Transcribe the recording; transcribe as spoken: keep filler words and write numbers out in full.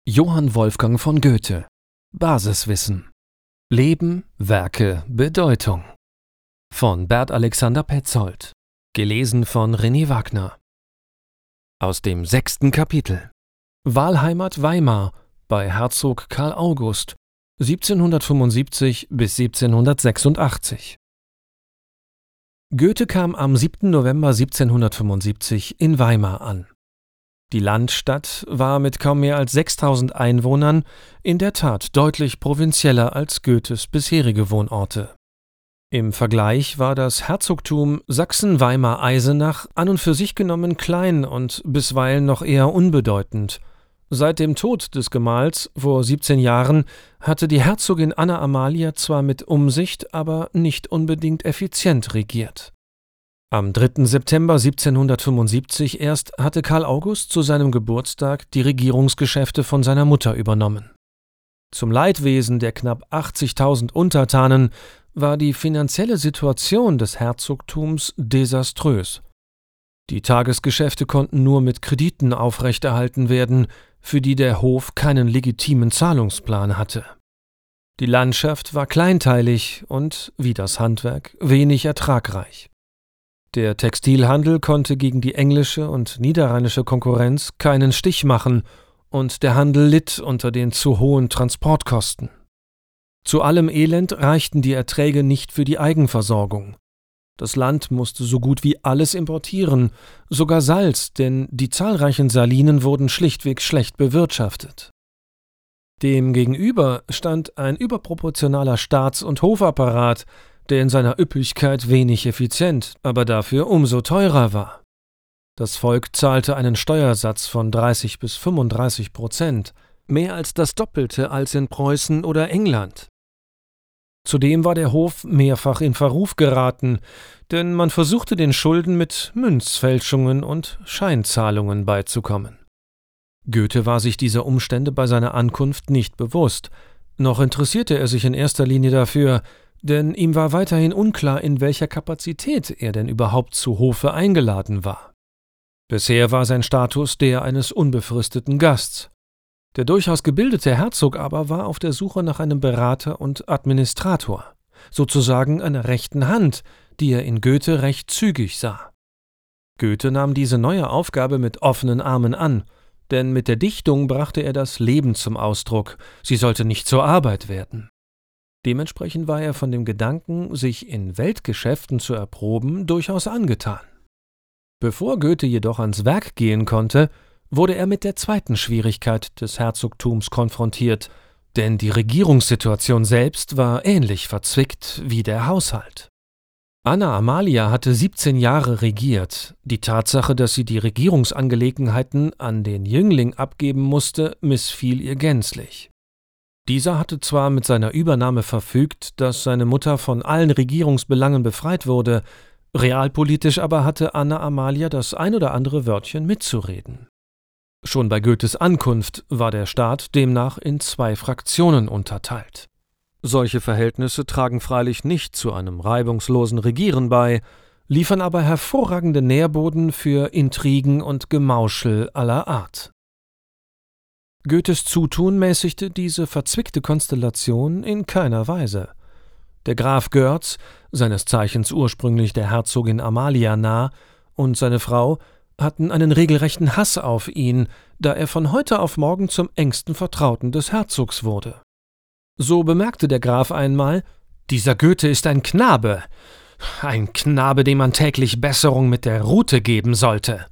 Johann Wolfgang von Goethe. Basiswissen. Leben, Werke, Bedeutung. Von Bert Alexander Petzold. Gelesen von René Wagner. Aus dem sechsten Kapitel. Wahlheimat Weimar bei Herzog Karl August, siebzehnhundertfünfundsiebzig bis siebzehnhundertsechsundachtzig. Goethe kam am siebten November siebzehnhundertfünfundsiebzig in Weimar an. Die Landstadt war mit kaum mehr als sechstausend Einwohnern in der Tat deutlich provinzieller als Goethes bisherige Wohnorte. Im Vergleich war das Herzogtum Sachsen-Weimar-Eisenach an und für sich genommen klein und bisweilen noch eher unbedeutend. Seit dem Tod des Gemahls vor siebzehn Jahren hatte die Herzogin Anna Amalia zwar mit Umsicht, aber nicht unbedingt effizient regiert. Am dritten September siebzehnhundertfünfundsiebzig erst hatte Karl August zu seinem Geburtstag die Regierungsgeschäfte von seiner Mutter übernommen. Zum Leidwesen der knapp achtzigtausend Untertanen war die finanzielle Situation des Herzogtums desaströs. Die Tagesgeschäfte konnten nur mit Krediten aufrechterhalten werden, für die der Hof keinen legitimen Zahlungsplan hatte. Die Landschaft war kleinteilig und, wie das Handwerk, wenig ertragreich. Der Textilhandel konnte gegen die englische und niederrheinische Konkurrenz keinen Stich machen und der Handel litt unter den zu hohen Transportkosten. Zu allem Elend reichten die Erträge nicht für die Eigenversorgung. Das Land musste so gut wie alles importieren, sogar Salz, denn die zahlreichen Salinen wurden schlichtweg schlecht bewirtschaftet. Demgegenüber stand ein überproportionaler Staats- und Hofapparat, der in seiner Üppigkeit wenig effizient, aber dafür umso teurer war. Das Volk zahlte einen Steuersatz von dreißig bis fünfunddreißig Prozent, mehr als das Doppelte als in Preußen oder England. Zudem war der Hof mehrfach in Verruf geraten, denn man versuchte den Schulden mit Münzfälschungen und Scheinzahlungen beizukommen. Goethe war sich dieser Umstände bei seiner Ankunft nicht bewusst, noch interessierte er sich in erster Linie dafür, denn ihm war weiterhin unklar, in welcher Kapazität er denn überhaupt zu Hofe eingeladen war. Bisher war sein Status der eines unbefristeten Gasts. Der durchaus gebildete Herzog aber war auf der Suche nach einem Berater und Administrator, sozusagen einer rechten Hand, die er in Goethe recht zügig sah. Goethe nahm diese neue Aufgabe mit offenen Armen an, denn mit der Dichtung brachte er das Leben zum Ausdruck, sie sollte nicht zur Arbeit werden. Dementsprechend war er von dem Gedanken, sich in Weltgeschäften zu erproben, durchaus angetan. Bevor Goethe jedoch ans Werk gehen konnte, wurde er mit der zweiten Schwierigkeit des Herzogtums konfrontiert, denn die Regierungssituation selbst war ähnlich verzwickt wie der Haushalt. Anna Amalia hatte siebzehn Jahre regiert. Die Tatsache, dass sie die Regierungsangelegenheiten an den Jüngling abgeben musste, missfiel ihr gänzlich. Dieser hatte zwar mit seiner Übernahme verfügt, dass seine Mutter von allen Regierungsbelangen befreit wurde, realpolitisch aber hatte Anna Amalia das ein oder andere Wörtchen mitzureden. Schon bei Goethes Ankunft war der Staat demnach in zwei Fraktionen unterteilt. Solche Verhältnisse tragen freilich nicht zu einem reibungslosen Regieren bei, liefern aber hervorragende Nährboden für Intrigen und Gemauschel aller Art. Goethes Zutun mäßigte diese verzwickte Konstellation in keiner Weise. Der Graf Görtz, seines Zeichens ursprünglich der Herzogin Amalia nah, und seine Frau hatten einen regelrechten Hass auf ihn, da er von heute auf morgen zum engsten Vertrauten des Herzogs wurde. So bemerkte der Graf einmal: »Dieser Goethe ist ein Knabe, ein Knabe, dem man täglich Besserung mit der Rute geben sollte.«